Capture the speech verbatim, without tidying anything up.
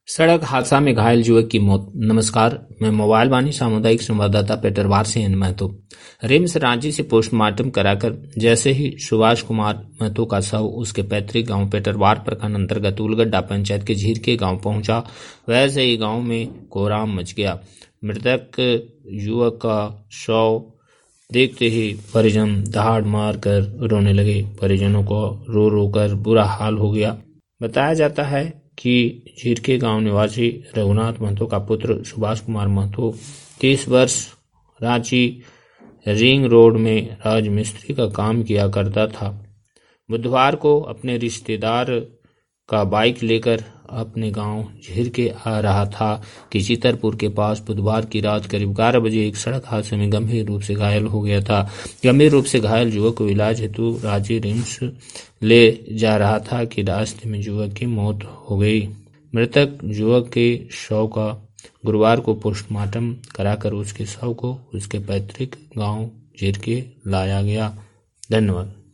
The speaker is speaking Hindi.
सड़क हादसा में घायल युवक की मौत। नमस्कार, मैं मोबाइल वाणी सामुदायिक संवाददाता पेटरवार से हिंद महतो। रिम्स रांची से पोस्टमार्टम कराकर जैसे ही सुभाष कुमार महतो का शव उसके पैतृक गांव पेटरवार प्रखंड अंतर्गत उलगड्डा पंचायत के झीरके गांव पहुंचा, वैसे ही गांव में कोहराम मच गया। मृतक युवक का शव देखते ही परिजन दहाड़ मार कर रोने लगे। परिजनों को रो रो कर बुरा हाल हो गया। बताया जाता है कि झीरके गांव निवासी रघुनाथ महतो का पुत्र सुभाष कुमार महतो तीस वर्ष रांची रिंग रोड में राजमिस्त्री का काम किया करता था। बुधवार को अपने रिश्तेदार का बाइक लेकर अपने गांव झीरके आ रहा था कि चितरपुर के पास बुधवार की रात करीब ग्यारह बजे एक सड़क हादसे में गंभीर रूप से घायल हो गया था। गंभीर रूप से घायल युवक को इलाज हेतु रांची रिम्स ले जा रहा था कि रास्ते में युवक की मौत हो गई। मृतक युवक के शव का गुरुवार को पोस्टमार्टम कराकर उसके शव को उसके पैतृक गांव झीरके लाया गया। धन्यवाद।